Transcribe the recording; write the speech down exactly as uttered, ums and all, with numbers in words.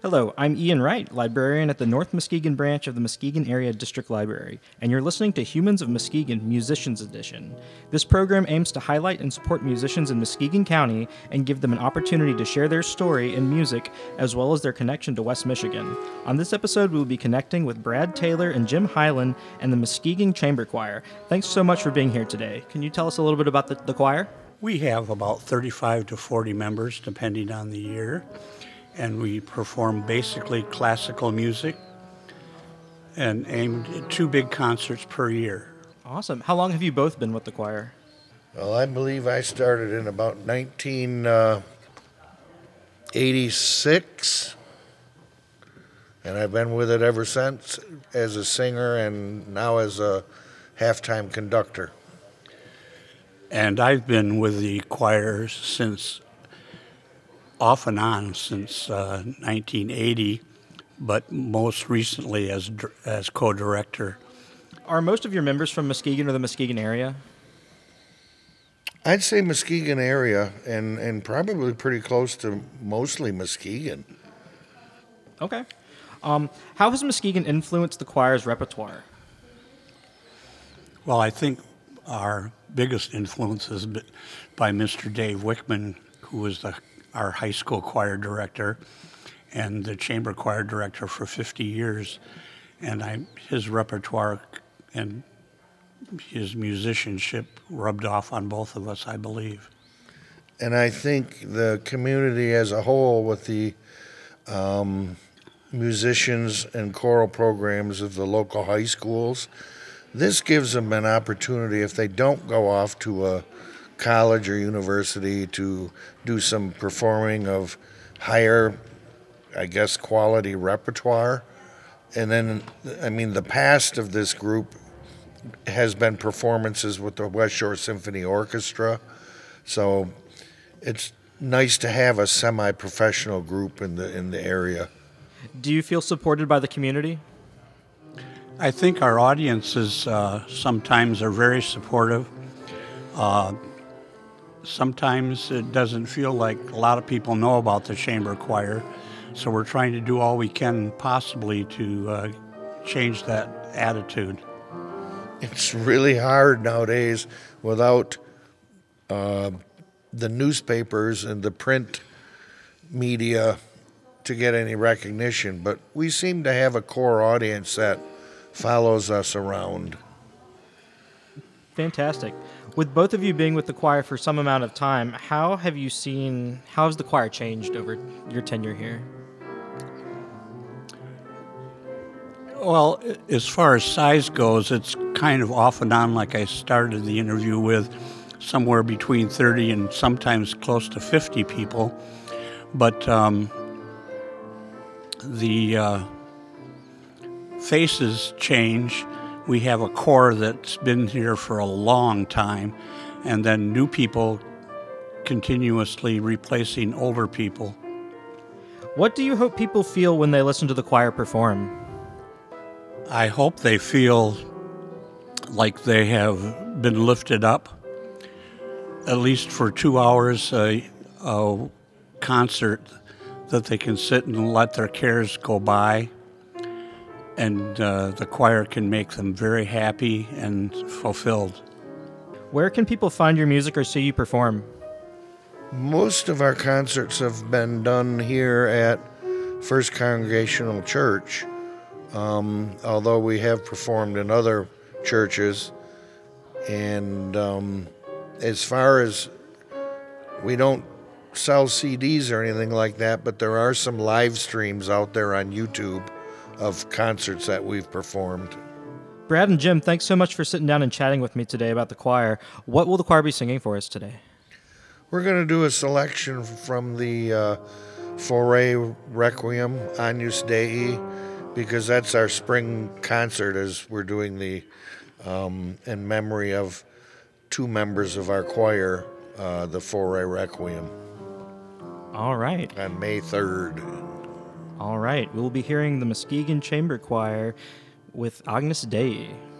Hello, I'm Ian Wright, librarian at the North Muskegon branch of the Muskegon Area District Library, and you're listening to Humans of Muskegon Musicians Edition. This program aims to highlight and support musicians in Muskegon County and give them an opportunity to share their story in music as well as their connection to West Michigan. On this episode, we will be connecting with Brad Taylor and Jim Hyland and the Muskegon Chamber Choir. Thanks so much for being here today. Can you tell us a little bit about the, the choir? We have about thirty-five to forty members, depending on the year. And we perform basically classical music and aim at two big concerts per year. Awesome. How long have you both been with the choir? Well, I believe I started in about nineteen eighty-six, and I've been with it ever since as a singer and now as a halftime conductor. And I've been with the choir since off and on since uh, nineteen eighty, but most recently as as co-director. Are most of your members from Muskegon or the Muskegon area? I'd say Muskegon area, and, and probably pretty close to mostly Muskegon. Okay. Um, how has Muskegon influenced the choir's repertoire? Well, I think our biggest influence is by Mister Dave Wickman, who was the our high school choir director and the chamber choir director for fifty years. And I, his repertoire and his musicianship rubbed off on both of us, I believe. And I think the community as a whole, with the um, musicians and choral programs of the local high schools, this gives them an opportunity, if they don't go off to a college or university, to do some performing of higher, I guess, quality repertoire. And then, I mean, the past of this group has been performances with the West Shore Symphony Orchestra. So it's nice to have a semi-professional group in the in the area. Do you feel supported by the community? I think our audiences uh, sometimes are very supportive. Uh, Sometimes it doesn't feel like a lot of people know about the chamber choir, so we're trying to do all we can possibly to uh, change that attitude. It's really hard nowadays without uh, the newspapers and the print media to get any recognition, but we seem to have a core audience that follows us around. Fantastic. With both of you being with the choir for some amount of time, how have you seen, how has the choir changed over your tenure here? Well, as far as size goes, it's kind of off and on, like I started the interview with, somewhere between thirty and sometimes close to fifty people. But um, the uh, faces change. We have a core that's been here for a long time, and then new people continuously replacing older people. What do you hope people feel when they listen to the choir perform? I hope they feel like they have been lifted up, at least for two hours, a, a concert that they can sit and let their cares go by. And uh, the choir can make them very happy and fulfilled. Where can people find your music or see you perform? Most of our concerts have been done here at First Congregational Church, um, although we have performed in other churches. And um, as far as, we don't sell C Ds or anything like that, but there are some live streams out there on YouTube of concerts that we've performed. Brad and Jim, thanks so much for sitting down and chatting with me today about the choir. What will the choir be singing for us today? We're going to do a selection from the uh, Foray Requiem, Agnus Dei, because that's our spring concert, as we're doing the, um, in memory of two members of our choir, uh, the Foray Requiem. All right. On May third. All right, we will be hearing the Muskegon Chamber Choir with Agnus Dei.